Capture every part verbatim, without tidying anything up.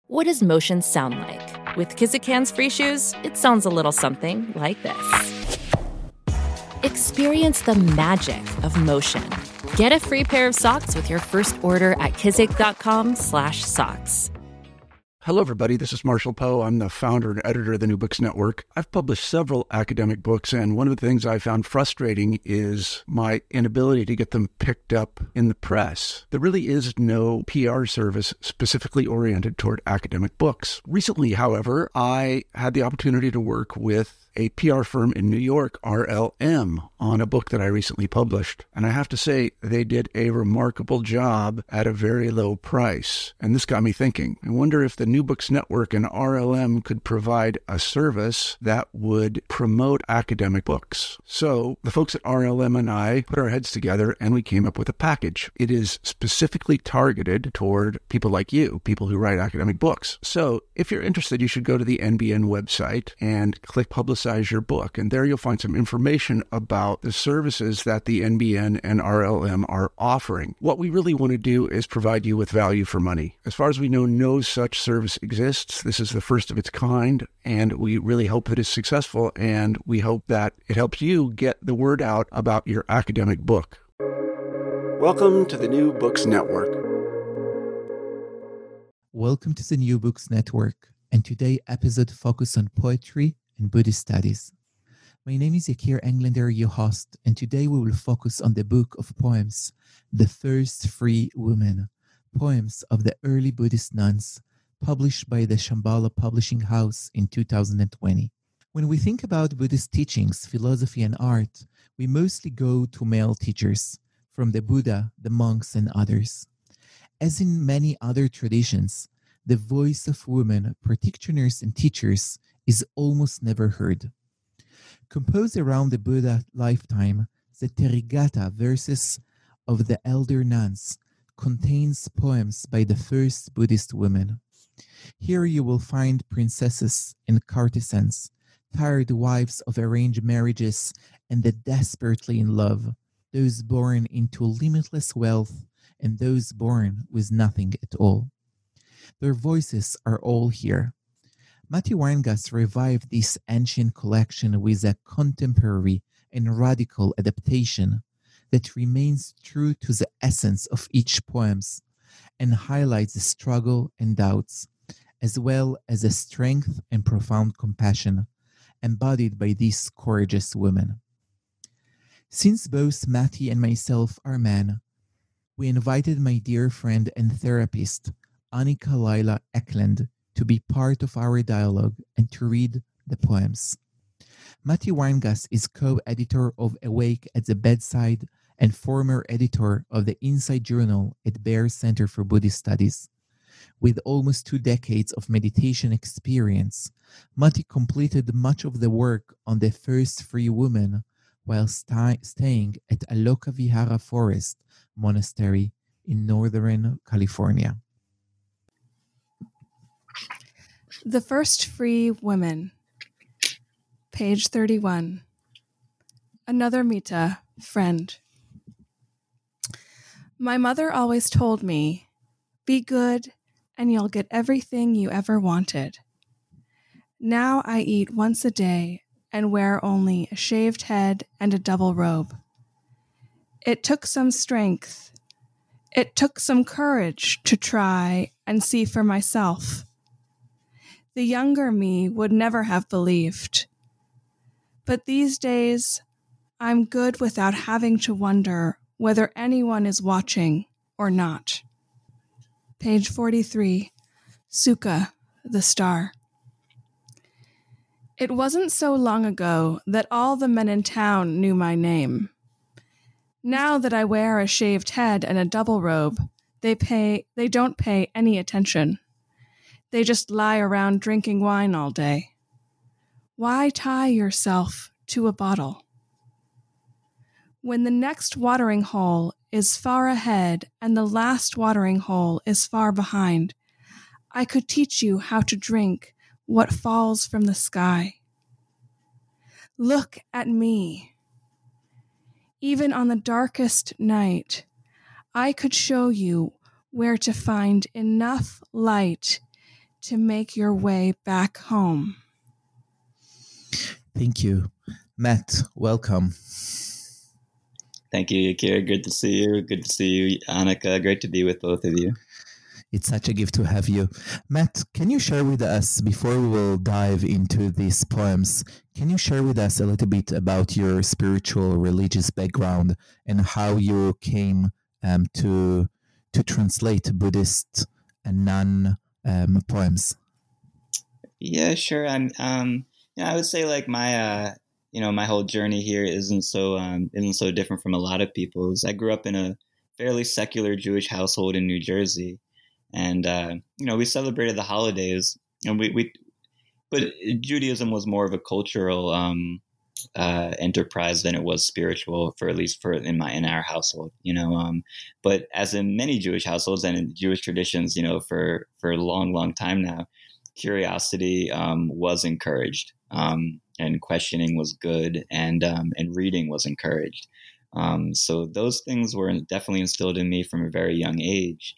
What does motion sound like? With Kizikans free shoes, it sounds a little something like this. Experience the magic of motion. Get a free pair of socks with your first order at kizik.com slash socks. Hello, everybody. This is Marshall Poe. I'm the founder and editor of the New Books Network. I've published several academic books, and one of the things I found frustrating is my inability to get them picked up in the press. There really is no P R service specifically oriented toward academic books. Recently, however, I had the opportunity to work with a P R firm in New York, R L M, on a book that I recently published. And I have to say, they did a remarkable job at a very low price. And this got me thinking. I wonder if the New Books Network and R L M could provide a service that would promote academic books. So the folks at R L M and I put our heads together and we came up with a package. It is specifically targeted toward people like you, people who write academic books. So if you're interested, you should go to the N B N website and click Publicize your book, and there you'll find some information about the services that the N B N and R L M are offering. What we really want to do is provide you with value for money. As far as we know, no such service exists. This is the first of its kind, and we really hope that it's successful, and we hope that it helps you get the word out about your academic book. Welcome to the New Books Network. Welcome to the New Books Network, and today's episode focuses on poetry and Buddhist studies. My name is Yakir Englander, your host, and today we will focus on the book of poems, The First Free Woman, poems of the early Buddhist nuns, published by the Shambhala Publishing House in two thousand twenty. When we think about Buddhist teachings, philosophy, and art, we mostly go to male teachers, from the Buddha, the monks, and others. As in many other traditions, the voice of women, practitioners and teachers, is almost never heard. Composed around the Buddha lifetime, the Therigatha verses of the elder nuns contains poems by the first Buddhist women. Here you will find princesses and courtesans, tired wives of arranged marriages, and the desperately in love, those born into limitless wealth and those born with nothing at all. Their voices are all here. Matti Warngas revived this ancient collection with a contemporary and radical adaptation that remains true to the essence of each poem and highlights the struggle and doubts, as well as the strength and profound compassion embodied by these courageous women. Since both Matti and myself are men, we invited my dear friend and therapist, Annika Laila Eklund, to be part of our dialogue and to read the poems. Matti Warngas is co-editor of Awake at the Bedside and former editor of the Inside Journal at Bear Center for Buddhist Studies. With almost two decades of meditation experience, Matti completed much of the work on the first free woman while st- staying at Aloka Vihara Forest Monastery in Northern California. The First Free Women, page thirty-one. Another Mita, friend. My mother always told me, be good and you'll get everything you ever wanted. Now I eat once a day and wear only a shaved head and a double robe. It took some strength. It took some courage to try and see for myself. The younger me would never have believed. But these days, I'm good without having to wonder whether anyone is watching or not. Page forty-three, Sukha, the Star. It wasn't so long ago that all the men in town knew my name. Now that I wear a shaved head and a double robe, they pay they don't pay any attention. They just lie around drinking wine all day. Why tie yourself to a bottle? When the next watering hole is far ahead and the last watering hole is far behind, I could teach you how to drink what falls from the sky. Look at me. Even on the darkest night, I could show you where to find enough light to make your way back home. Thank you. Matt, welcome. Thank you, Yakir. Good to see you. Good to see you, Annika. Great to be with both of you. It's such a gift to have you. Matt, can you share with us, before we will dive into these poems, can you share with us a little bit about your spiritual, religious background and how you came um, to to translate Buddhist and non um, poems? Yeah, sure. I'm. Um, you know, I would say like my, uh, you know, my whole journey here isn't so um, isn't so different from a lot of people's. I grew up in a fairly secular Jewish household in New Jersey. And, uh, you know, we celebrated the holidays, and we, we, but Judaism was more of a cultural um, uh, enterprise than it was spiritual, for at least for in my in our household, you know. Um, but as in many Jewish households and in Jewish traditions, you know, for for a long, long time now, curiosity um, was encouraged, um, and questioning was good, and um, and reading was encouraged. Um, so those things were definitely instilled in me from a very young age.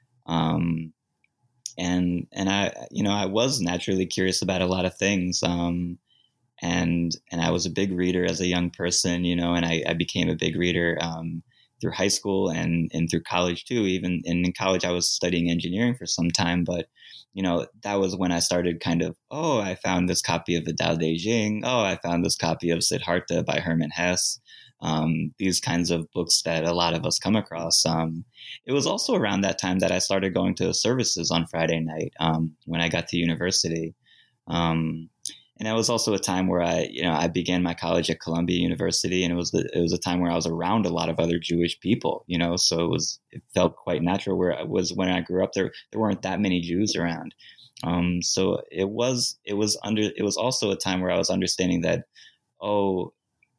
Um, and, and I, you know, I was naturally curious about a lot of things. Um, and, and I was a big reader as a young person, you know, and I, I became a big reader, um, through high school and, and through college too. Even and in college, I was studying engineering for some time, but, you know, that was when I started kind of, oh, I found this copy of the Tao Te Ching. Oh, I found this copy of Siddhartha by Hermann Hesse. Um, these kinds of books that a lot of us come across. Um, it was also around that time that I started going to services on Friday night um, when I got to university. Um, and it was also a time where I, you know, I began my college at Columbia University, and it was the, it was a time where I was around a lot of other Jewish people, you know, so it was it felt quite natural. Where I was when I grew up, there there weren't that many Jews around, um, so it was it was under it was also a time where I was understanding that, oh,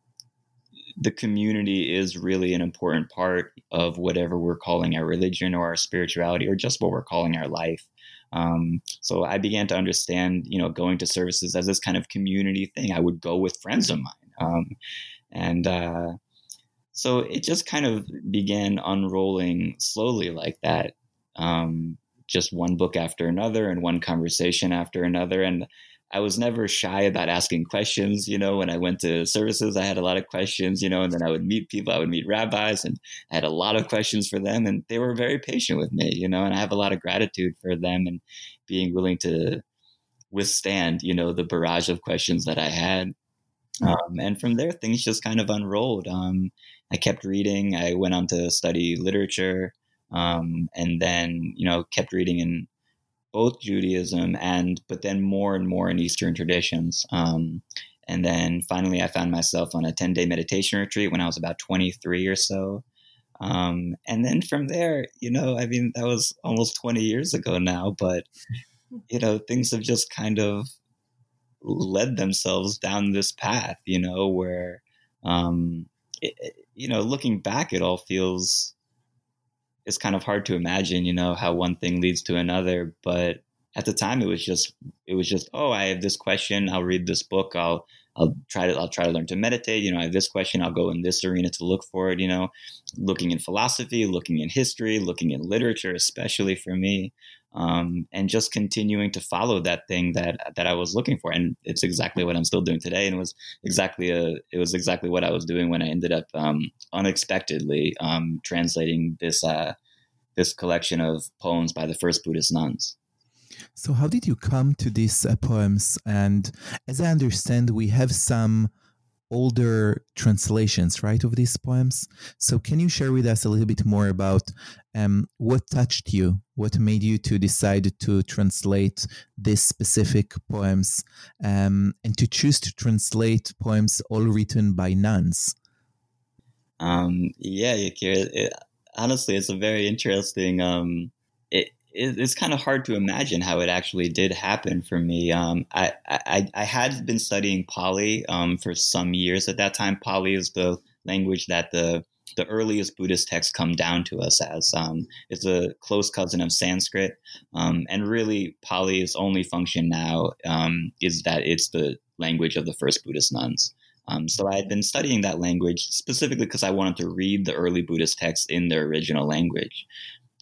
the community is really an important part of whatever we're calling our religion or our spirituality or just what we're calling our life. Um, so I began to understand, you know, going to services as this kind of community thing. I would go with friends of mine. Um, and uh, so it just kind of began unrolling slowly like that. Um, just one book after another and one conversation after another. And I was never shy about asking questions. You know, when I went to services, I had a lot of questions, you know, and then I would meet people, I would meet rabbis, and I had a lot of questions for them, and they were very patient with me, you know, and I have a lot of gratitude for them and being willing to withstand, you know, the barrage of questions that I had. Um, and from there, things just kind of unrolled. Um, I kept reading. I went on to study literature, um, and then, you know, kept reading in both Judaism and, but then more and more in Eastern traditions. Um, and then finally I found myself on a ten day meditation retreat when I was about twenty-three or so. Um, and then from there, you know, I mean, that was almost twenty years ago now, but, you know, things have just kind of led themselves down this path, you know, where, um, it, you know, looking back, it all feels, it's kind of hard to imagine, you know, how one thing leads to another. But at the time, it was just, it was just, oh, I have this question. I'll read this book. I'll, I'll try to, I'll try to learn to meditate. You know, I have this question. I'll go in this arena to look for it. You know, looking in philosophy, looking in history, looking in literature, especially for me, um, and just continuing to follow that thing that that I was looking for. And it's exactly what I'm still doing today. And it was exactly a, it was exactly what I was doing when I ended up um, unexpectedly um, translating this uh, this collection of poems by the first Buddhist nuns. So how did you come to these uh, poems? And as I understand, we have some older translations, right, of these poems. So can you share with us a little bit more about um, what touched you? What made you to decide to translate these specific poems um, and to choose to translate poems all written by nuns? Um, yeah, Yakir, it, honestly, it's a very interesting... Um, it, It's kind of hard to imagine how it actually did happen for me. Um, I, I, I had been studying Pali um, for some years at that time. Pali is the language that the the earliest Buddhist texts come down to us as. Um, it's a close cousin of Sanskrit. Um, and really, Pali's only function now um, is that it's the language of the first Buddhist nuns. Um, so I had been studying that language specifically because I wanted to read the early Buddhist texts in their original language.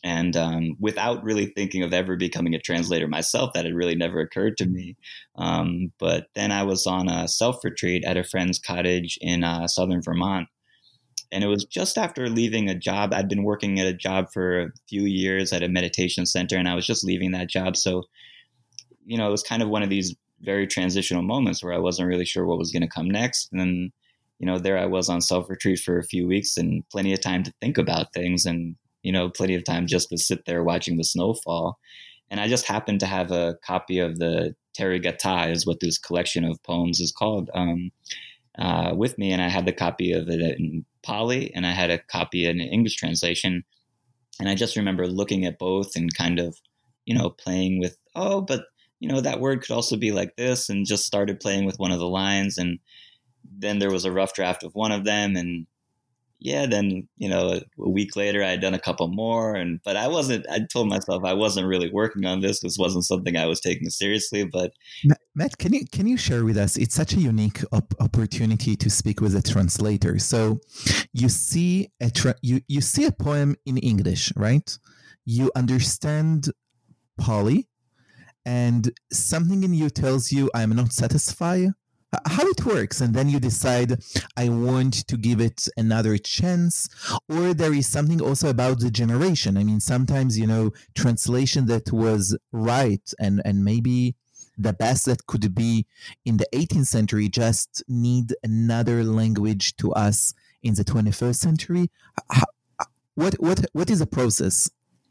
And um, without really thinking of ever becoming a translator myself, that had really never occurred to me. Um, but then I was on a self-retreat at a friend's cottage in uh, southern Vermont. And it was just after leaving a job. I'd been working at a job for a few years at a meditation center, and I was just leaving that job. So, you know, it was kind of one of these very transitional moments where I wasn't really sure what was going to come next. And then, you know, there I was on self-retreat for a few weeks and plenty of time to think about things, and, you know, plenty of time just to sit there watching the snow fall. And I just happened to have a copy of the Therigatha, is what this collection of poems is called, um, uh, with me. And I had the copy of it in Pali, and I had a copy in an English translation. And I just remember looking at both and kind of, you know, playing with, oh, but, you know, that word could also be like this, and just started playing with one of the lines. And then there was a rough draft of one of them. And yeah, then, you know, a, a week later I had done a couple more. And, but I wasn't, I told myself I wasn't really working on this. This wasn't something I was taking seriously, but. Matt, can you, can you share with us, it's such a unique op- opportunity to speak with a translator. So you see a, tra- you, you see a poem in English, right? You understand Pali, and something in you tells you, I'm not satisfied. How it works, and then you decide, I want to give it another chance, or there is something also about the generation. I mean, sometimes, you know, translation that was right and, and maybe the best that could be in the eighteenth century just need another language to us in the twenty-first century. How, what what what is the process?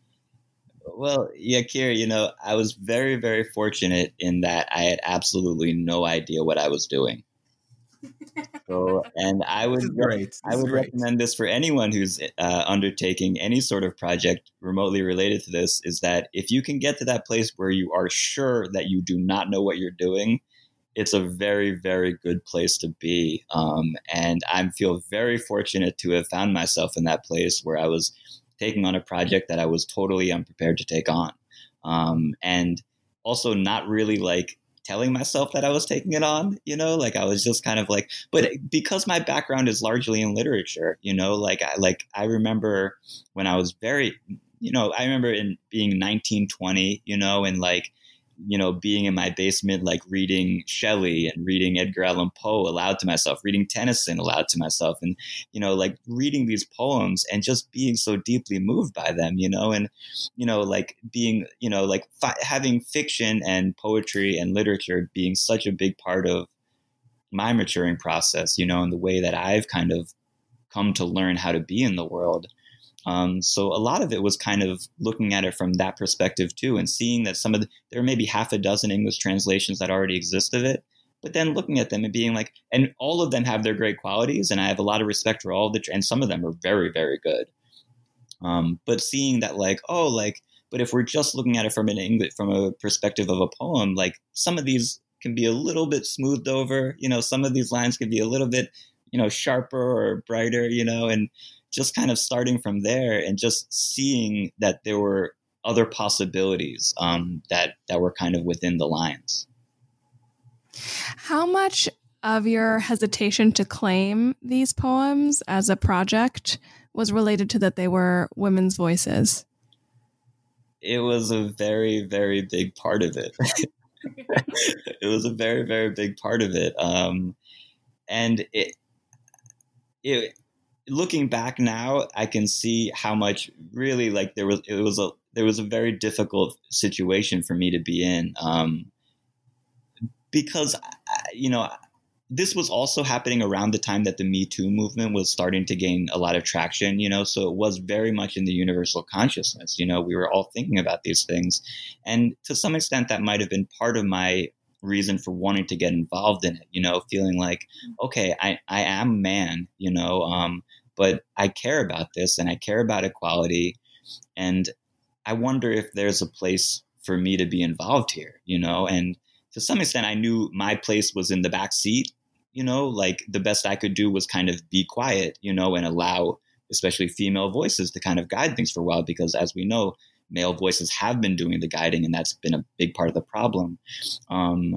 Well, Yakir, you know, I was very, very fortunate in that I had absolutely no idea what I was doing. So, and I would, great. I would great. recommend this for anyone who's uh, undertaking any sort of project remotely related to this, is that if you can get to that place where you are sure that you do not know what you're doing, it's a very, very good place to be. Um, and I feel very fortunate to have found myself in that place where I was taking on a project that I was totally unprepared to take on. Um, and also not really like telling myself that I was taking it on, you know, like I was just kind of like, but because my background is largely in literature, you know, like I, like I remember when I was very, you know, I remember in being nineteen, twenty, you know, and like, you know, being in my basement, like reading Shelley and reading Edgar Allan Poe aloud to myself, reading Tennyson aloud to myself, and, you know, like reading these poems and just being so deeply moved by them, you know, and, you know, like being, you know, like fi- having fiction and poetry and literature being such a big part of my maturing process, you know, in the way that I've kind of come to learn how to be in the world. Um, so a lot of it was kind of looking at it from that perspective too, and seeing that some of the, there are maybe half a dozen English translations that already exist of it, but then looking at them and being like, and all of them have their great qualities, and I have a lot of respect for all of the, and some of them are very, very good. Um, but seeing that like, oh, like, but if we're just looking at it from an English, from a perspective of a poem, like some of these can be a little bit smoothed over, you know, some of these lines can be a little bit, you know, sharper or brighter, you know, and just kind of starting from there and just seeing that there were other possibilities um, that, that were kind of within the lines. How much of your hesitation to claim these poems as a project was related to that they were women's voices? It was a very, very big part of it. It was a very, very big part of it. Um, and it, it, looking back now, I can see how much really like there was, it was a, there was a very difficult situation for me to be in. Um, because, you know, this was also happening around the time that the Me Too movement was starting to gain a lot of traction, you know, so it was very much in the universal consciousness. You know, we were all thinking about these things. And to some extent, that might have been part of my reason for wanting to get involved in it, you know, feeling like, okay, I, I am a man, you know, um, but I care about this and I care about equality. And I wonder if there's a place for me to be involved here, you know, and to some extent, I knew my place was in the back seat, you know, like the best I could do was kind of be quiet, you know, and allow especially female voices to kind of guide things for a while, because as we know, male voices have been doing the guiding, and that's been a big part of the problem. Um,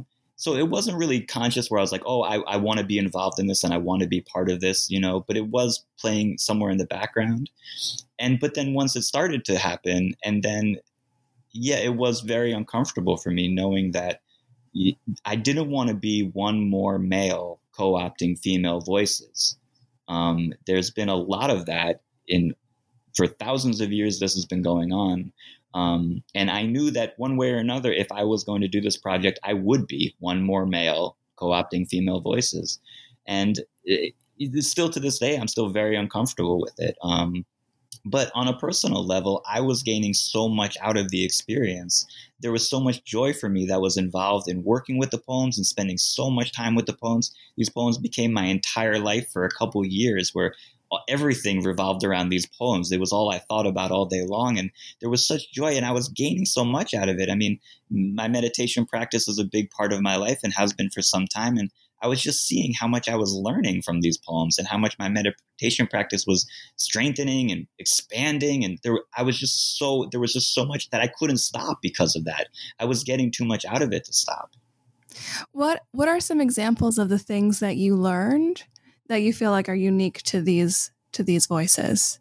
so it wasn't really conscious where I was like, oh, I, I want to be involved in this and I want to be part of this, you know, but it was playing somewhere in the background. And but then once it started to happen, and then, yeah, it was very uncomfortable for me knowing that I didn't want to be one more male co-opting female voices. Um, there's been a lot of that in for thousands of years. This has been going on. Um, and I knew that one way or another, if I was going to do this project, I would be one more male co-opting female voices. And it, it, still to this day, I'm still very uncomfortable with it. Um, but on a personal level, I was gaining so much out of the experience. There was so much joy for me that was involved in working with the poems and spending so much time with the poems. These poems became my entire life for a couple years, where everything revolved around these poems. It was all I thought about all day long. And there was such joy, and I was gaining so much out of it. I mean, my meditation practice is a big part of my life and has been for some time. And I was just seeing how much I was learning from these poems and how much my meditation practice was strengthening and expanding. And there, I was just so, there was just so much that I couldn't stop because of that. I was getting too much out of it to stop. What, what are some examples of the things that you learned that you feel like are unique to these to these voices?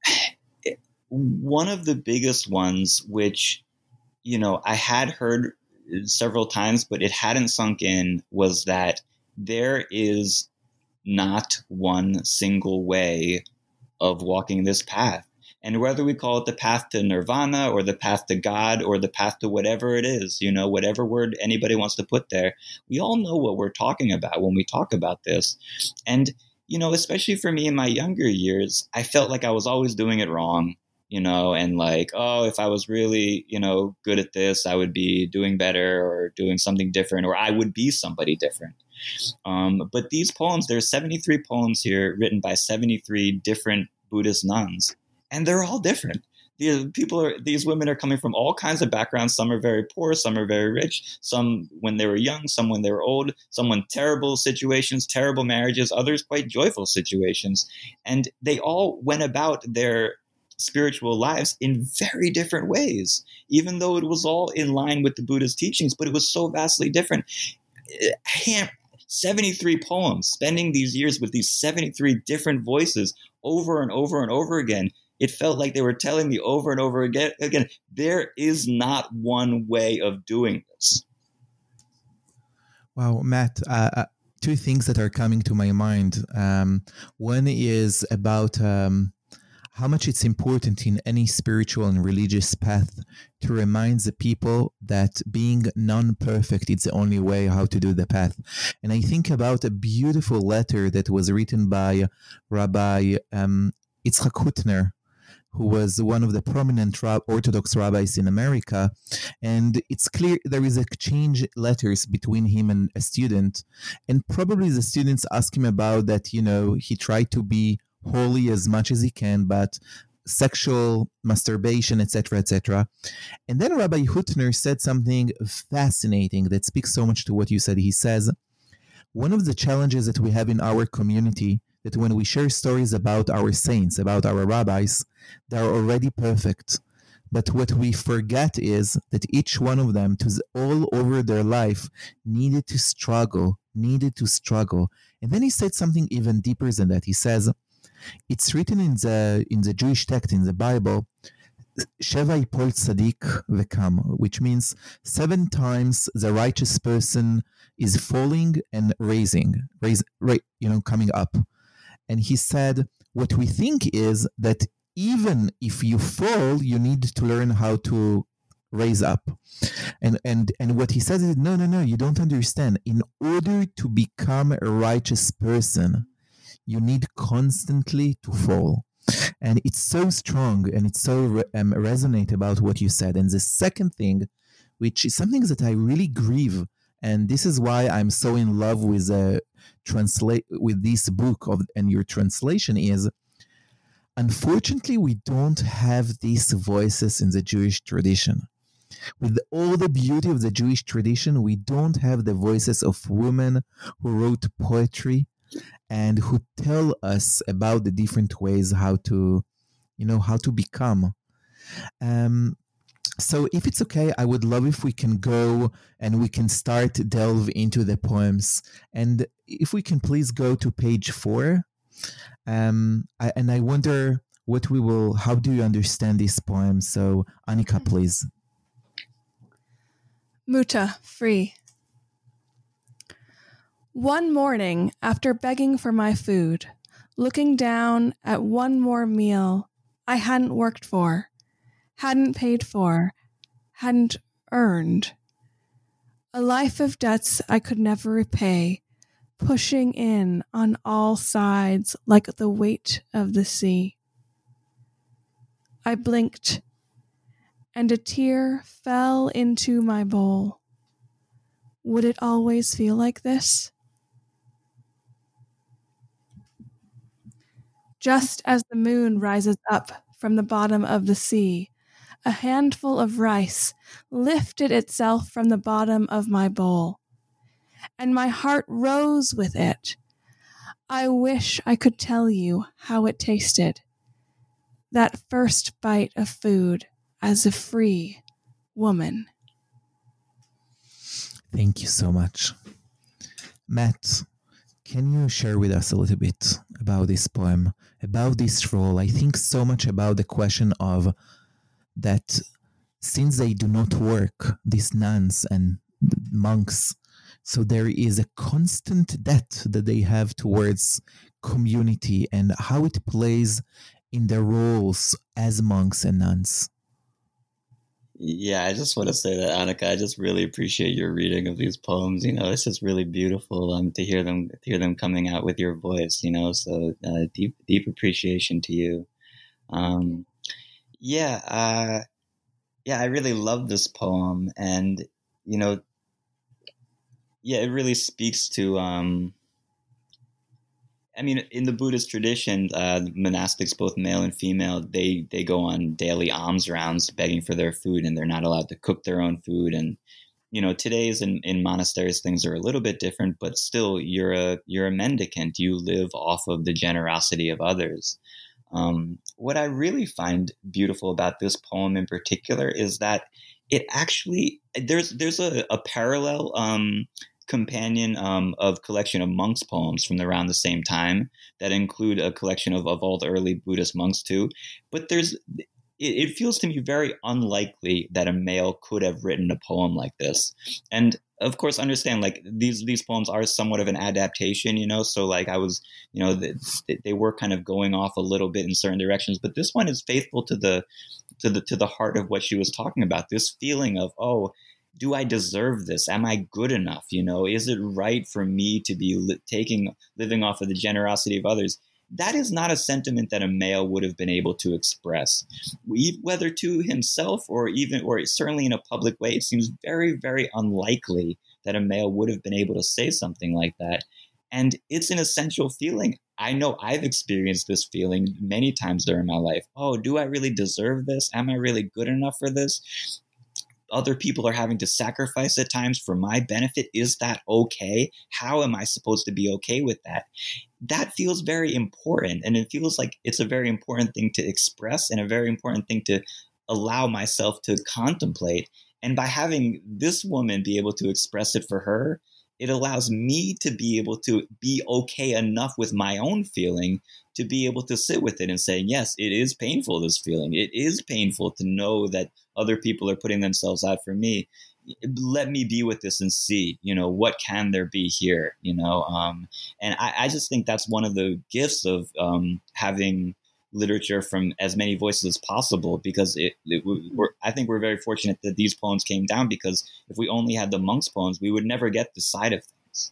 One of the biggest ones, which, you know, I had heard several times, but it hadn't sunk in, was that there is not one single way of walking this path. And whether we call it the path to nirvana or the path to God or the path to whatever it is, you know, whatever word anybody wants to put there, we all know what we're talking about when we talk about this. And, you know, especially for me in my younger years, I felt like I was always doing it wrong, you know, and like, oh, if I was really, you know, good at this, I would be doing better or doing something different, or I would be somebody different. Um, but these poems, there's seventy-three poems here written by seventy-three different Buddhist nuns. And they're all different. These people are, these women are coming from all kinds of backgrounds. Some are very poor, some are very rich, some when they were young, some when they were old, some in terrible situations, terrible marriages, others quite joyful situations. And they all went about their spiritual lives in very different ways, even though it was all in line with the Buddha's teachings, but it was so vastly different. seventy-three poems, spending these years with these seventy-three different voices over and over and over again. It felt like they were telling me over and over again, again, there is not one way of doing this. Wow, Matt, uh, uh, two things that are coming to my mind. Um, one is about um, how much it's important in any spiritual and religious path to remind the people that being non-perfect is the only way how to do the path. And I think about a beautiful letter that was written by Rabbi um, Yitzchak Hutner, who was one of the prominent rab- Orthodox rabbis in America. And it's clear there is exchange letters between him and a student. And probably the students ask him about that, you know, he tried to be holy as much as he can, but sexual masturbation, et cetera, et cetera. And then Rabbi Hutner said something fascinating that speaks so much to what you said. He says, one of the challenges that we have in our community, that when we share stories about our saints, about our rabbis, they're already perfect. But what we forget is that each one of them, to all over their life, needed to struggle, needed to struggle. And then he said something even deeper than that. He says, it's written in the in the Jewish text, in the Bible, Sheva Yipol Tzadik Vekam, which means seven times the righteous person is falling and raising, raise, right, you know, coming up. And he said, what we think is that even if you fall, you need to learn how to raise up. And and and what he says is, no, no, no, you don't understand. In order to become a righteous person, you need constantly to fall. And it's so strong and it's so re- um, resonate about what you said. And the second thing, which is something that I really grieve, and this is why I'm so in love with uh, translate with this book of and your translation, is unfortunately we don't have these voices in the Jewish tradition. With all the beauty of the Jewish tradition, we don't have the voices of women who wrote poetry and who tell us about the different ways how to, you know, how to become. Um, So if it's okay, I would love if we can go and we can start to delve into the poems. And if we can please go to page four. Um, I, and I wonder what we will, how do you understand this poem? So Annika, please. Muta, free. One morning, after begging for my food, looking down at one more meal I hadn't worked for, hadn't paid for, hadn't earned. A life of debts I could never repay, pushing in on all sides like the weight of the sea. I blinked, and a tear fell into my bowl. Would it always feel like this? Just as the moon rises up from the bottom of the sea, a handful of rice lifted itself from the bottom of my bowl, and my heart rose with it. I wish I could tell you how it tasted, that first bite of food as a free woman. Thank you so much. Matt, can you share with us a little bit about this poem, about this role? I think so much about the question of that since they do not work, these nuns and monks, so there is a constant debt that they have towards community and how it plays in their roles as monks and nuns. Yeah, I just want to say that, Annika, I just really appreciate your reading of these poems. You know, it's just really beautiful um, to hear them, to hear them coming out with your voice. You know, so uh, deep, deep appreciation to you. Um, yeah, uh, yeah, I really love this poem, and you know, yeah, it really speaks to. Um, I mean, in the Buddhist tradition, uh, monastics, both male and female, they, they go on daily alms rounds begging for their food, and they're not allowed to cook their own food. And, you know, today's in, in monasteries, things are a little bit different, but still you're a, you're a mendicant. You live off of the generosity of others. Um, what I really find beautiful about this poem in particular is that it actually, there's, there's a, a parallel, um, companion um, of collection of monks' poems from around the same time that include a collection of, of all the early Buddhist monks too. But there's, it, it feels to me very unlikely that a male could have written a poem like this. And of course, understand like these, these poems are somewhat of an adaptation, you know, so like I was, you know, they, they were kind of going off a little bit in certain directions, but this one is faithful to the, to the, to the heart of what she was talking about. This feeling of, oh, do I deserve this? Am I good enough? You know, is it right for me to be li- taking, living off of the generosity of others? That is not a sentiment that a male would have been able to express, we, whether to himself or even, or certainly in a public way. It seems very, very unlikely that a male would have been able to say something like that. And it's an essential feeling. I know I've experienced this feeling many times during my life. Oh, do I really deserve this? Am I really good enough for this? Other people are having to sacrifice at times for my benefit. Is that okay? How am I supposed to be okay with that? That feels very important. And it feels like it's a very important thing to express and a very important thing to allow myself to contemplate. And by having this woman be able to express it for her, it allows me to be able to be okay enough with my own feeling to be able to sit with it and say, yes, it is painful, this feeling. It is painful to know that other people are putting themselves out for me. Let me be with this and see, you know, what can there be here, you know? Um, and I, I just think that's one of the gifts of um, having literature from as many voices as possible, because it, it we're, I think we're very fortunate that these poems came down, because if we only had the monks' poems, we would never get the side of things.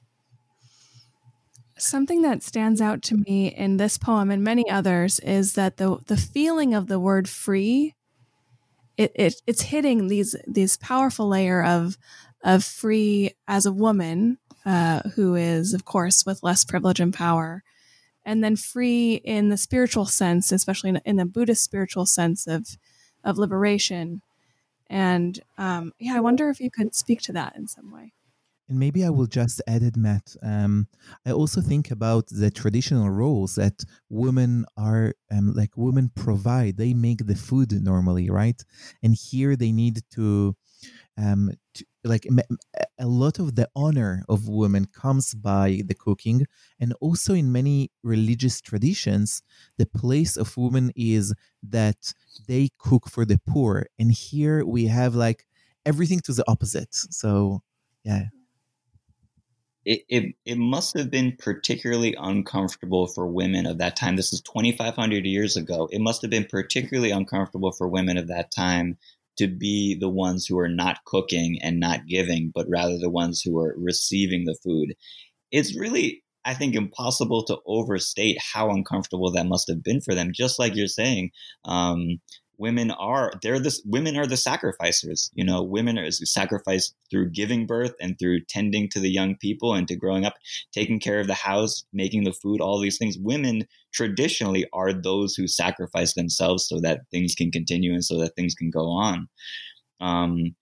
Something that stands out to me in this poem and many others is that the the feeling of the word free, it, it it's hitting these these powerful layer of of free as a woman uh, who is, of course, with less privilege and power, and then free in the spiritual sense, especially in, in the Buddhist spiritual sense of of liberation. And um, yeah, I wonder if you could speak to that in some way. And maybe I will just add it, Matt. Um, I also think about the traditional roles that women are um, like women provide. They make the food normally, right? And here they need to, um, to like m- m- a lot of the honor of women comes by the cooking. And also in many religious traditions, the place of women is that they cook for the poor. And here we have like everything to the opposite. So, yeah. It, it it must have been particularly uncomfortable for women of that time. This is twenty-five hundred years ago. It must have been particularly uncomfortable for women of that time to be the ones who are not cooking and not giving, but rather the ones who are receiving the food. It's really, I think, impossible to overstate how uncomfortable that must have been for them. Just like you're saying, um, women are they're the women are the sacrificers. You know, women are sacrificed through giving birth and through tending to the young people and to growing up, taking care of the house, making the food, all these things. Women traditionally are those who sacrifice themselves so that things can continue and so that things can go on. Um,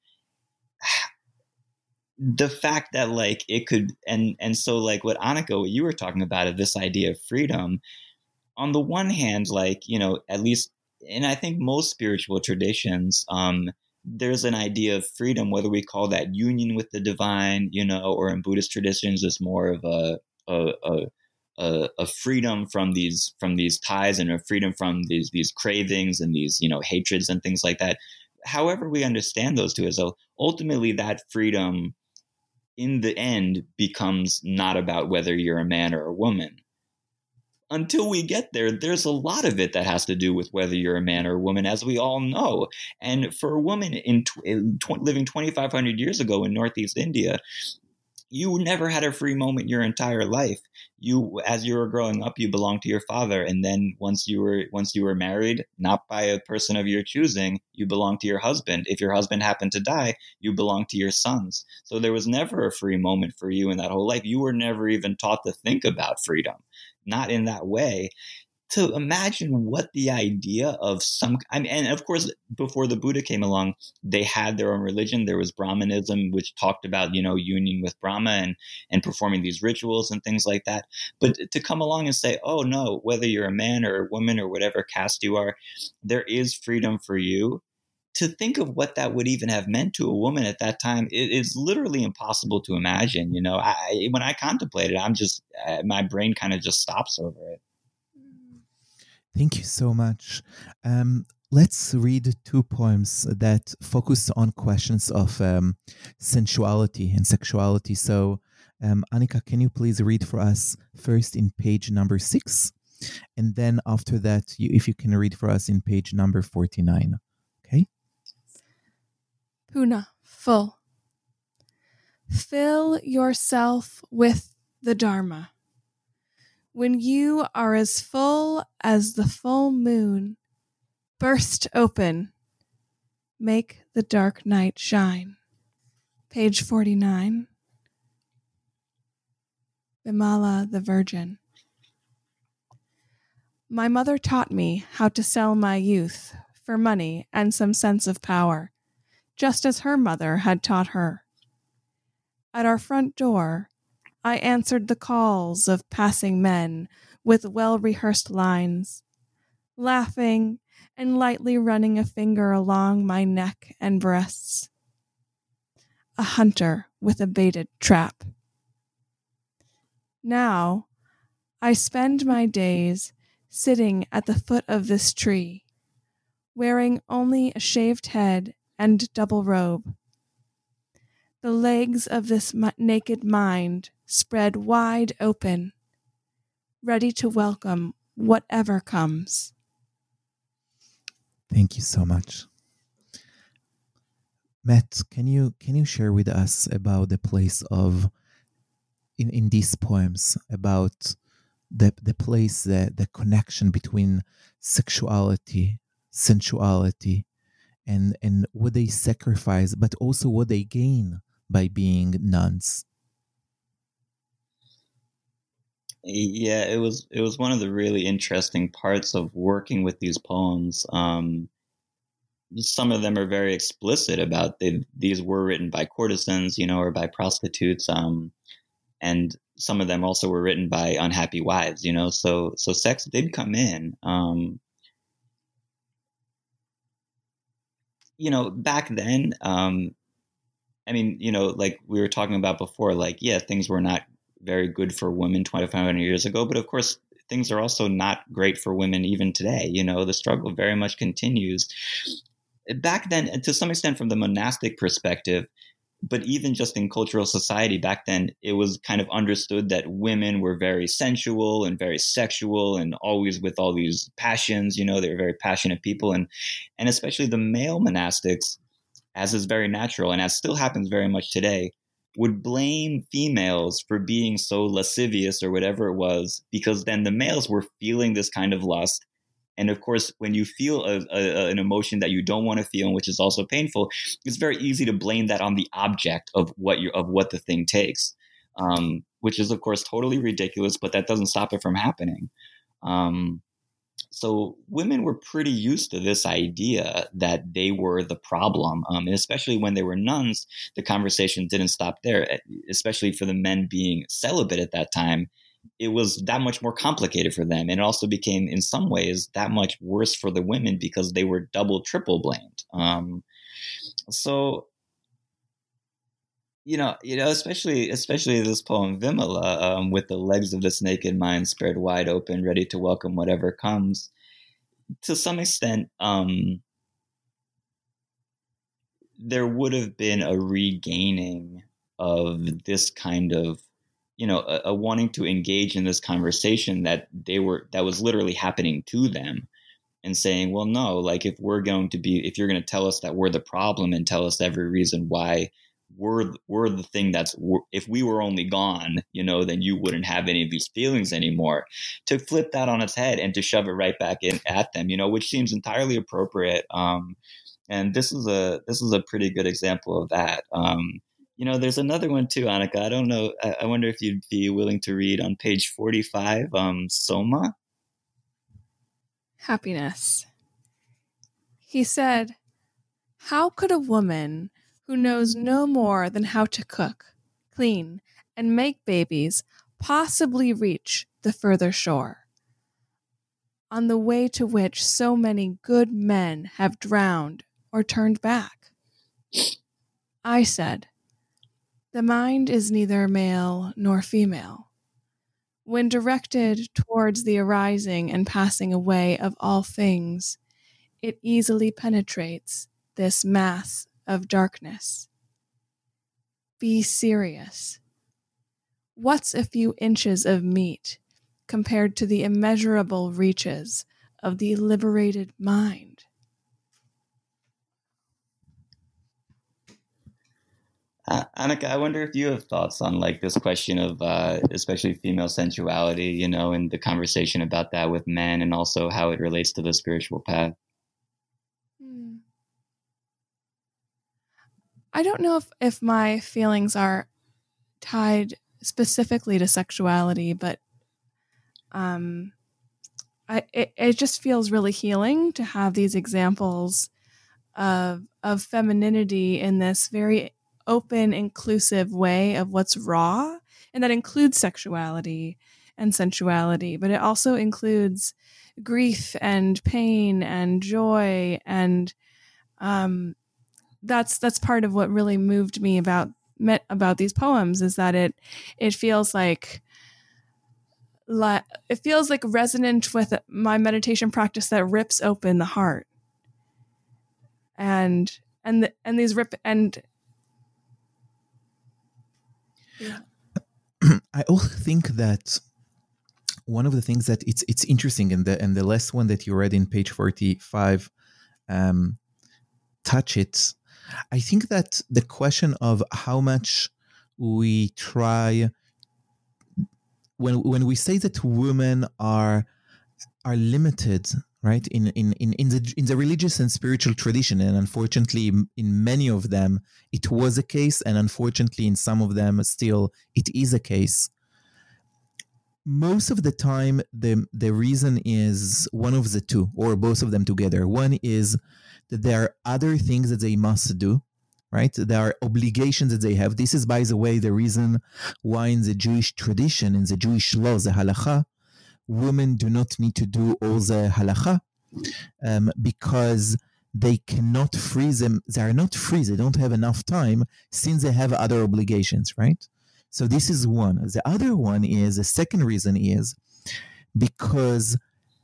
the fact that like it could and and so like what Annika, what you were talking about of this idea of freedom, on the one hand, like, you know, at least, and I think most spiritual traditions, um, there's an idea of freedom, whether we call that union with the divine, you know, or in Buddhist traditions, it's more of a a, a a a freedom from these from these ties and a freedom from these these cravings and these, you know, hatreds and things like that. However we understand those two, as so ultimately that freedom in the end becomes not about whether you're a man or a woman. Until we get there, there's a lot of it that has to do with whether you're a man or a woman, as we all know. And for a woman in, tw- in tw- living twenty-five hundred years ago in Northeast India, you never had a free moment your entire life. You, as you were growing up, you belonged to your father, and then once you were once you were married, not by a person of your choosing, you belonged to your husband. If your husband happened to die, you belonged to your sons. So there was never a free moment for you in that whole life. You were never even taught to think about freedom, not in that way. To imagine what the idea of some, I mean, and of course, before the Buddha came along, they had their own religion. There was Brahmanism, which talked about, you know, union with Brahma and, and performing these rituals and things like that. But to come along and say, oh no, whether you're a man or a woman or whatever caste you are, there is freedom for you. To think of what that would even have meant to a woman at that time, it is literally impossible to imagine. You know, I, when I contemplate it, I'm just, uh, my brain kind of just stops over it. Thank you so much. Um, let's read two poems that focus on questions of um, sensuality and sexuality. So, um, Annika, can you please read for us first in page number six? And then after that, you, if you can read for us in page number forty-nine. Okay? Puna, full. Fill yourself with the Dharma. When you are as full as the full moon, burst open, make the dark night shine. Page forty-nine. Bimala the Virgin. My mother taught me how to sell my youth for money and some sense of power, just as her mother had taught her. At our front door, I answered the calls of passing men with well-rehearsed lines, laughing and lightly running a finger along my neck and breasts. A hunter with a baited trap. Now, I spend my days sitting at the foot of this tree, wearing only a shaved head and double robe. The legs of this m- naked mind spread wide open, ready to welcome whatever comes. Thank you so much. Matt, can you can you share with us about the place of in, in these poems about the the place, the the connection between sexuality, sensuality, and and what they sacrifice, but also what they gain by being nuns? Yeah, it was it was one of the really interesting parts of working with these poems. Um, some of them are very explicit about they, these were written by courtesans, you know, or by prostitutes. Um, and some of them also were written by unhappy wives, you know, so, so sex did come in. Um, you know, back then, um, I mean, you know, like we were talking about before, like, yeah, things were not very good for women twenty-five hundred years ago, but of course, things are also not great for women even today. You know, the struggle very much continues. Back then, to some extent from the monastic perspective, but even just in cultural society back then, it was kind of understood that women were very sensual and very sexual and always with all these passions. You know, they were very passionate people. And, and especially the male monastics, as is very natural and as still happens very much today, would blame females for being so lascivious or whatever it was, because then the males were feeling this kind of lust. And of course, when you feel a, a, an emotion that you don't want to feel, which is also painful, it's very easy to blame that on the object of what you of what the thing takes, um, which is of course totally ridiculous. But that doesn't stop it from happening. Um, so women were pretty used to this idea that they were the problem, um, and especially when they were nuns, the conversation didn't stop there. Especially for the men being celibate at that time, it was that much more complicated for them. And it also became, in some ways, that much worse for the women because they were double, triple blamed. Um, so, you know, you know, especially, especially this poem Vimala, um, with the legs of this naked mind spread wide open, ready to welcome whatever comes. To some extent, um, there would have been a regaining of this kind of, you know, a, a wanting to engage in this conversation that they were, that was literally happening to them, and saying, well, no, like if we're going to be, if you're going to tell us that we're the problem and tell us every reason why we're, we're the thing that's, if we were only gone, you know, then you wouldn't have any of these feelings anymore, to flip that on its head and to shove it right back in at them, you know, which seems entirely appropriate. Um, and this is a, this is a pretty good example of that. Um, You know, there's another one too, Annika. I don't know. I, I wonder if you'd be willing to read on page forty-five, um, Soma. Happiness. He said, "How could a woman who knows no more than how to cook, clean, and make babies possibly reach the further shore, on the way to which so many good men have drowned or turned back?" I said, "The mind is neither male nor female. When directed towards the arising and passing away of all things, it easily penetrates this mass of darkness. Be serious. What's a few inches of meat compared to the immeasurable reaches of the liberated mind?" Uh, Annika, I wonder if you have thoughts on like this question of uh, especially female sensuality, you know, and the conversation about that with men, and also how it relates to the spiritual path. Hmm. I don't know if, if my feelings are tied specifically to sexuality, but um, I, it, it just feels really healing to have these examples of of femininity in this very open, inclusive way of what's raw, and that includes sexuality and sensuality, but it also includes grief and pain and joy, and um, that's that's part of what really moved me about about these poems, is that it it feels like it feels like resonant with my meditation practice that rips open the heart, and and the, and these rip and. Yeah. I also think that one of the things that it's it's interesting, and the and the last one that you read in page forty-five um, touch it. I think that the question of how much we try when when we say that women are are limited, right, in in in in the in the religious and spiritual tradition, and unfortunately in many of them it was a case, and unfortunately in some of them still it is a case. most of the time, the the reason is one of the two, or both of them together. One is that there are other things that they must do, right? There are obligations that they have. This is, by the way, the reason why in the Jewish tradition, in the Jewish law, the halacha, women do not need to do all the halacha um, because they cannot free them. They are not free. They don't have enough time since they have other obligations, right? So this is one. The other one is, the second reason is because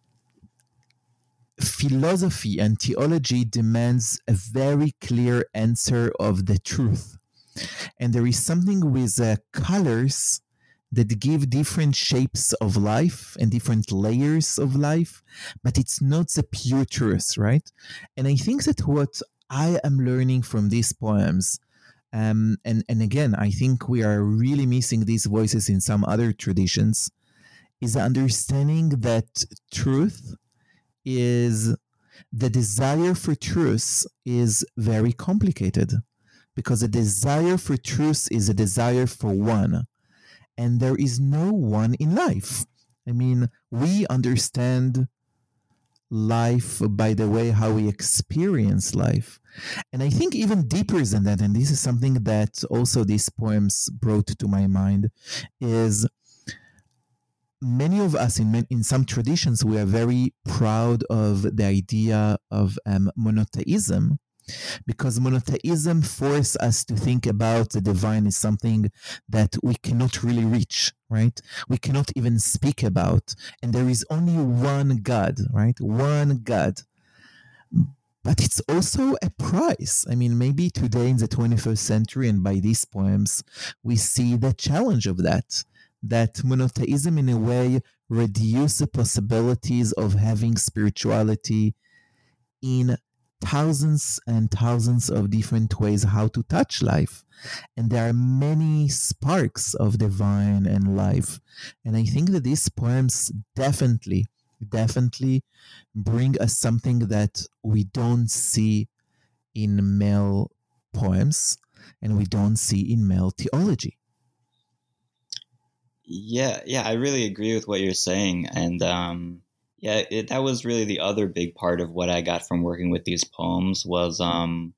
philosophy and theology demands a very clear answer of the truth. And there is something with uh, colors that give different shapes of life and different layers of life, but it's not the pure truth, right? And I think that what I am learning from these poems, um, and, and again, I think we are really missing these voices in some other traditions, is understanding that truth is, the desire for truth is very complicated, because the desire for truth is a desire for one. And there is no one in life. I mean, we understand life by the way how we experience life. And I think even deeper than that, and this is something that also these poems brought to my mind, is many of us in in some traditions, we are very proud of the idea of um, monotheism, because monotheism forces us to think about the divine as something that we cannot really reach, right? We cannot even speak about. And there is only one God, right? One God. But it's also a price. I mean, maybe today in the twenty-first century, and by these poems, we see the challenge of that, that monotheism in a way reduces the possibilities of having spirituality in thousands and thousands of different ways how to touch life. And there are many sparks of divine and life. And I think that these poems definitely, definitely bring us something that we don't see in male poems and we don't see in male theology. Yeah, yeah, I really agree with what you're saying. And um Yeah, it, that was really the other big part of what I got from working with these poems was, um,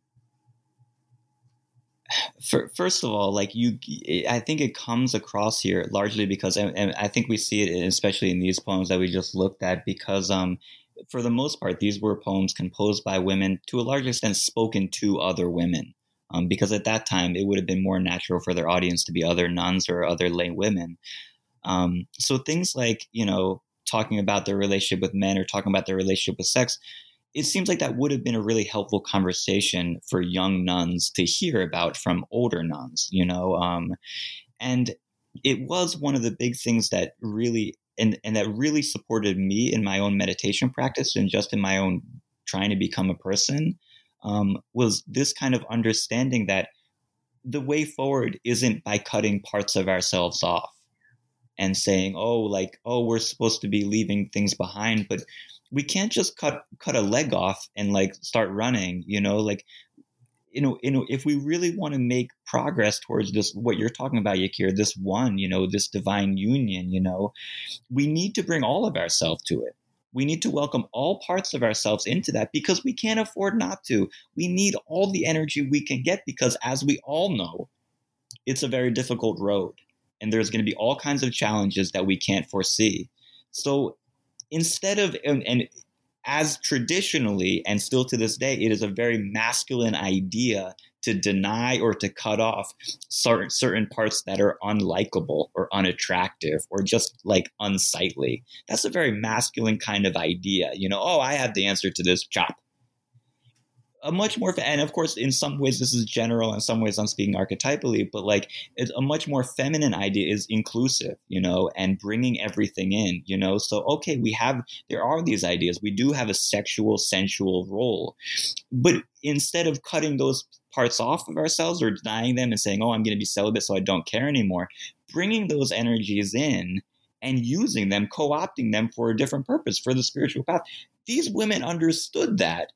for, first of all, like you, I think it comes across here largely because, and, and I think we see it especially in these poems that we just looked at, because um, for the most part, these were poems composed by women, to a large extent spoken to other women, um, because at that time it would have been more natural for their audience to be other nuns or other lay women. Um, so things like, you know, talking about their relationship with men or talking about their relationship with sex, it seems like that would have been a really helpful conversation for young nuns to hear about from older nuns, you know? Um, and it was one of the big things that really, and, and that really supported me in my own meditation practice and just in my own trying to become a person, um, was this kind of understanding that the way forward isn't by cutting parts of ourselves off and saying, oh, like, oh, we're supposed to be leaving things behind, but we can't just cut cut a leg off and like start running, you know, like, you know, you know, if we really want to make progress towards this, what you're talking about, Yakir, this one, you know, this divine union, you know, we need to bring all of ourselves to it. We need to welcome all parts of ourselves into that, because we can't afford not to. We need all the energy we can get, because as we all know, it's a very difficult road. And there's going to be all kinds of challenges that we can't foresee. So instead of, and, and as traditionally and still to this day, it is a very masculine idea to deny or to cut off certain, certain parts that are unlikable or unattractive or just like unsightly. That's a very masculine kind of idea. You know, oh, I have the answer to this, chop. A much more, and of course, in some ways this is general, in some ways I'm speaking archetypally, but like it's a much more feminine idea is inclusive, you know, and bringing everything in, you know. So, okay, we have, there are these ideas. We do have a sexual, sensual role, but instead of cutting those parts off of ourselves or denying them and saying, oh, I'm going to be celibate so I don't care anymore, bringing those energies in and using them, co-opting them for a different purpose, for the spiritual path. These women understood that.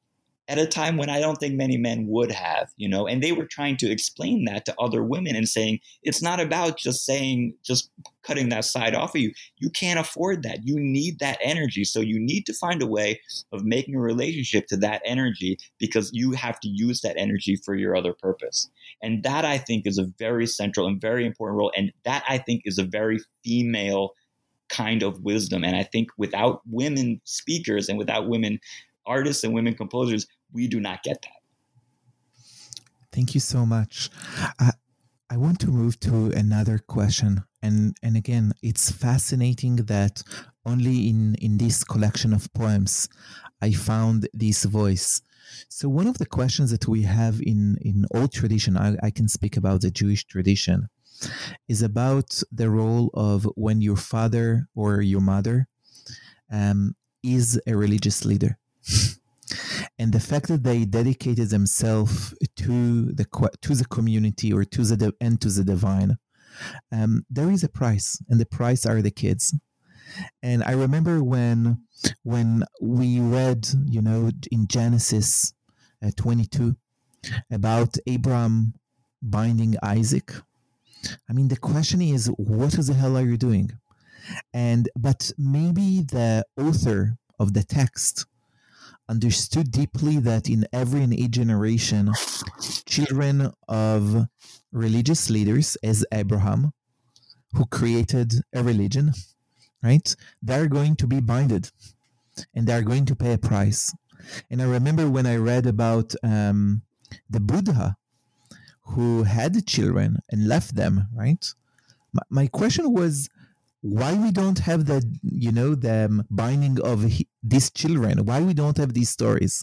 at a time when I don't think many men would have, you know, and they were trying to explain that to other women and saying, it's not about just saying, just cutting that side off of you. You can't afford that. You need that energy. So you need to find a way of making a relationship to that energy, because you have to use that energy for your other purpose. And that, I think, is a very central and very important role. And that, I think, is a very female kind of wisdom. And I think without women speakers and without women artists and women composers, we do not get that. Thank you so much. I, I want to move to another question. And, and again, it's fascinating that only in, in this collection of poems, I found this voice. So one of the questions that we have in, in old tradition, I, I can speak about the Jewish tradition, is about the role of when your father or your mother um, is a religious leader. And the fact that they dedicated themselves to the to the community or to the and to the divine, um, there is a price, and the price are the kids. And I remember when when we read, you know, in Genesis uh, twenty-two about Abraham binding Isaac. I mean, the question is, what the hell are you doing? And but maybe the author of the text understood deeply that in every and each generation, children of religious leaders, as Abraham, who created a religion, right, they're going to be binded and they're going to pay a price. And I remember when I read about um, the Buddha who had children and left them, right? My, my question was, why we don't have the, you know, the binding of he, these children? Why we don't have these stories?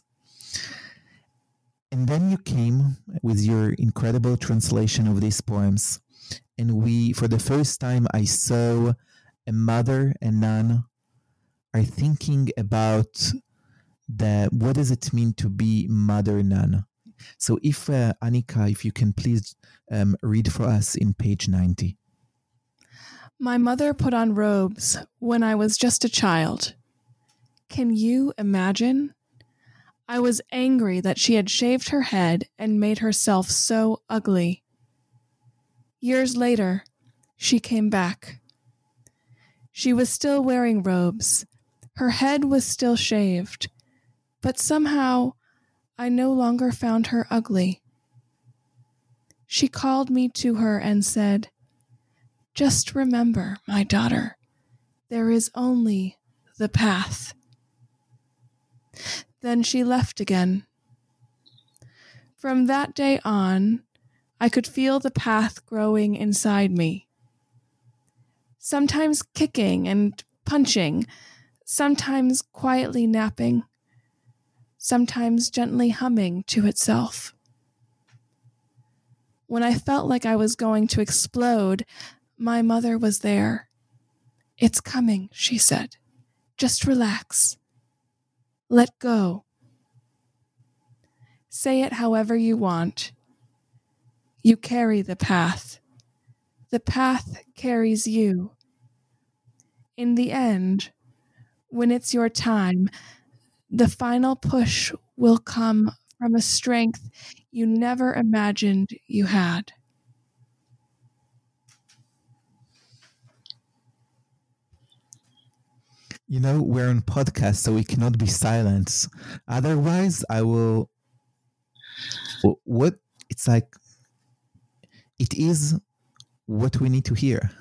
And then you came with your incredible translation of these poems. And we, for the first time, I saw a mother and nun are thinking about the, what does it mean to be mother nun? So if, uh, Annika, if you can please um, read for us in page ninety. My mother put on robes when I was just a child. Can you imagine? I was angry that she had shaved her head and made herself so ugly. Years later, she came back. She was still wearing robes. Her head was still shaved, but somehow I no longer found her ugly. She called me to her and said, "Just remember, my daughter, there is only the path." Then she left again. From that day on, I could feel the path growing inside me. Sometimes kicking and punching, sometimes quietly napping, sometimes gently humming to itself. When I felt like I was going to explode, my mother was there. "It's coming," she said. "Just relax. Let go." Say it however you want. You carry the path. The path carries you. In the end, when it's your time, the final push will come from a strength you never imagined you had. You know, we're on podcast, so we cannot be silent. Otherwise, I will... What? It's like, it is what we need to hear.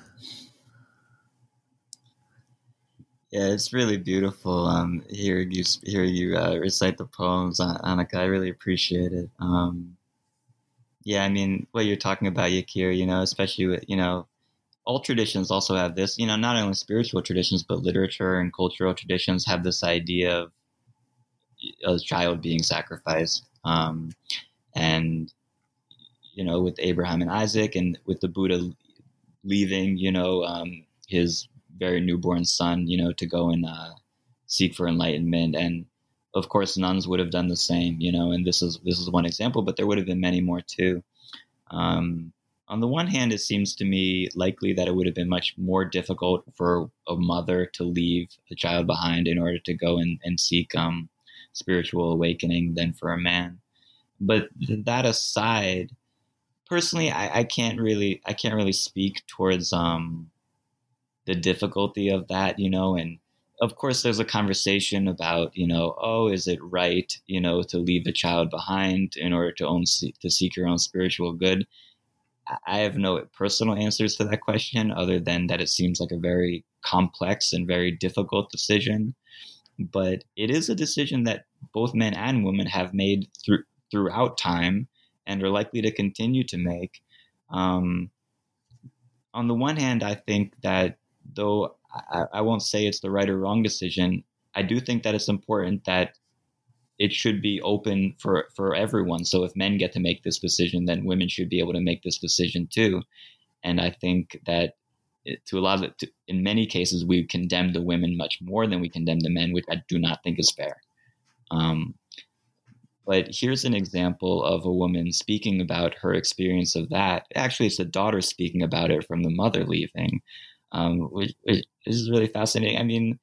Yeah, it's really beautiful um, hearing you, hearing you uh, recite the poems, Annika. I really appreciate it. Um, yeah, I mean, what you're talking about, Yakir, you know, especially with, you know, all traditions also have this, you know, not only spiritual traditions, but literature and cultural traditions have this idea of a child being sacrificed. Um, and, you know, with Abraham and Isaac and with the Buddha leaving, you know, um, his very newborn son, you know, to go and uh, seek for enlightenment. And of course, nuns would have done the same, you know, and this is, this is one example, but there would have been many more too. Um, On the one hand, it seems to me likely that it would have been much more difficult for a mother to leave a child behind in order to go and, and seek um, spiritual awakening than for a man. But that aside, personally, I, I can't really I can't really speak towards um, the difficulty of that, you know. And of course, there's a conversation about, you know, oh, is it right, you know, to leave a child behind in order to own to seek your own spiritual good? I have no personal answers to that question, other than that it seems like a very complex and very difficult decision. But it is a decision that both men and women have made through throughout time and are likely to continue to make. Um, on the one hand, I think that though I, I won't say it's the right or wrong decision, I do think that it's important that it should be open for, for everyone. So if men get to make this decision, then women should be able to make this decision too. And I think that it, to a lot of it, to, in many cases, we condemn the women much more than we condemn the men, which I do not think is fair. Um, but here's an example of a woman speaking about her experience of that. Actually, it's the daughter speaking about it from the mother leaving, um, which, which is really fascinating. I mean,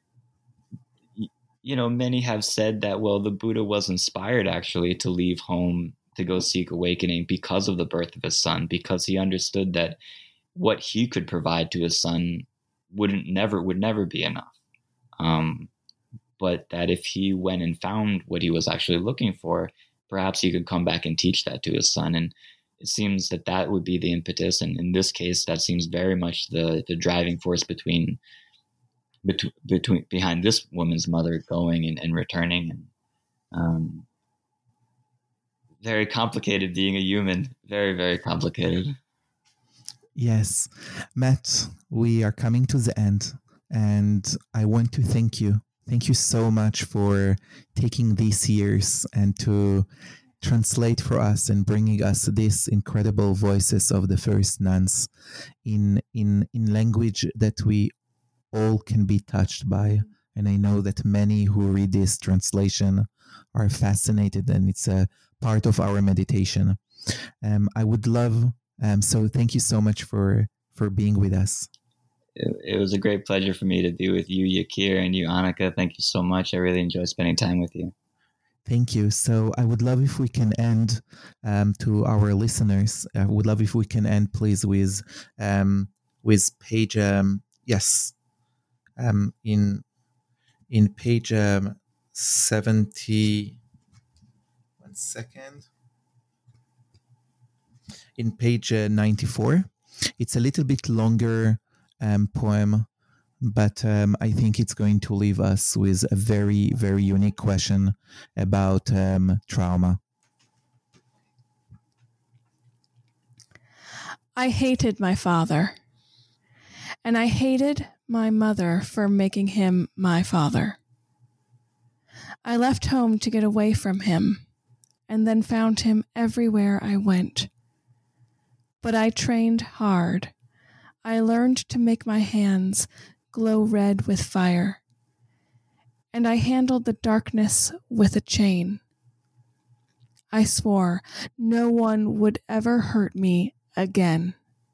you know, many have said that, well, the Buddha was inspired actually to leave home to go seek awakening because of the birth of his son, because he understood that what he could provide to his son wouldn't never would never be enough. Um, but that if he went and found what he was actually looking for, perhaps he could come back and teach that to his son. And it seems that that would be the impetus. And in this case, that seems very much the the driving force between between, between behind this woman's mother going and, and returning. And um, very complicated being a human. Very, very complicated. Yes. Matt, we are coming to the end, and I want to thank you. Thank you so much for taking these years and to translate for us and bringing us these incredible voices of the first nuns in in in language that we all can be touched by. And I know that many who read this translation are fascinated, and it's a part of our meditation. Um, I would love, um, so thank you so much for, for being with us. It, it was a great pleasure for me to be with you, Yakir, and you, Annika. Thank you so much. I really enjoyed spending time with you. Thank you. So I would love if we can end um, to our listeners. I would love if we can end, please, with um, with page um, yes, um, in in page um, seventy. One second. In page uh, ninety-four, it's a little bit longer um, poem, but um, I think it's going to leave us with a very, very unique question about um, trauma. I hated my father, and I hated my mother for making him my father. I left home to get away from him, and then found him everywhere I went. But I trained hard. I learned to make my hands glow red with fire, and I handled the darkness with a chain. I swore no one would ever hurt me again.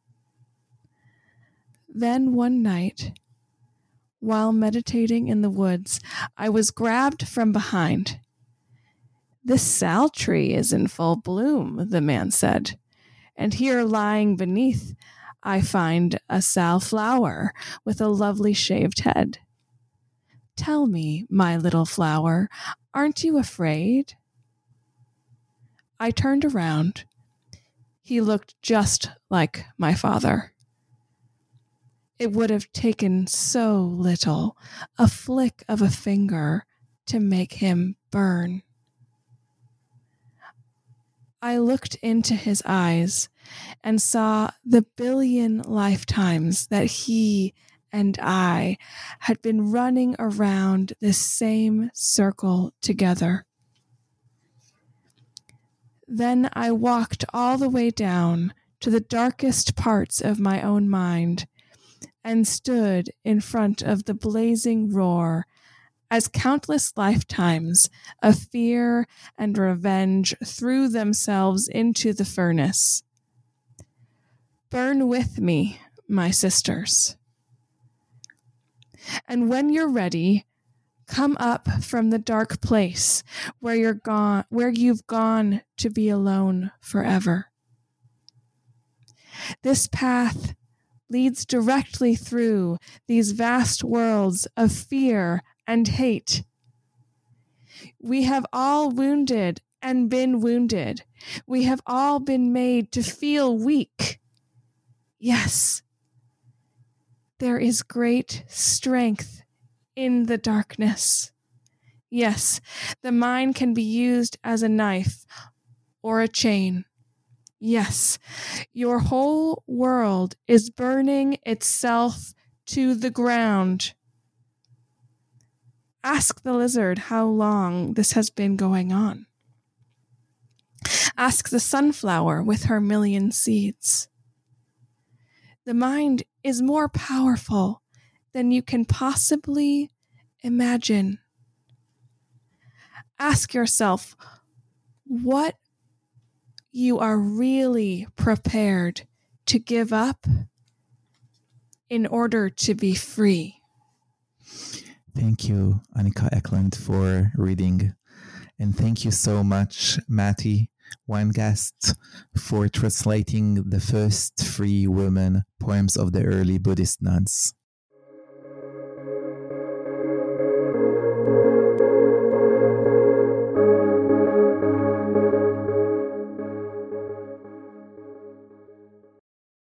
Then one night, while meditating in the woods, I was grabbed from behind. "This sal tree is in full bloom," the man said, "and here lying beneath I find a sal flower with a lovely shaved head. Tell me, my little flower, aren't you afraid?" I turned around. He looked just like my father. It would have taken so little, a flick of a finger, to make him burn. I looked into his eyes and saw the billion lifetimes that he and I had been running around this same circle together. Then I walked all the way down to the darkest parts of my own mind and stood in front of the blazing roar as countless lifetimes of fear and revenge threw themselves into the furnace. Burn with me, my sisters. And when you're ready, Come up from the dark place where you're gone, where you've gone to be alone forever. This path leads directly through these vast worlds of fear and hate. We have all wounded and been wounded. We have all been made to feel weak. Yes, there is great strength in the darkness. Yes, the mind can be used as a knife or a chain. Yes, your whole world is burning itself to the ground. Ask the lizard how long this has been going on. Ask the sunflower with her million seeds. The mind is more powerful than you can possibly imagine. Ask yourself what you are really prepared to give up in order to be free. Thank you, Annika Eklund, for reading. And thank you so much, Matti Weingast, for translating the first free women poems of the early Buddhist nuns.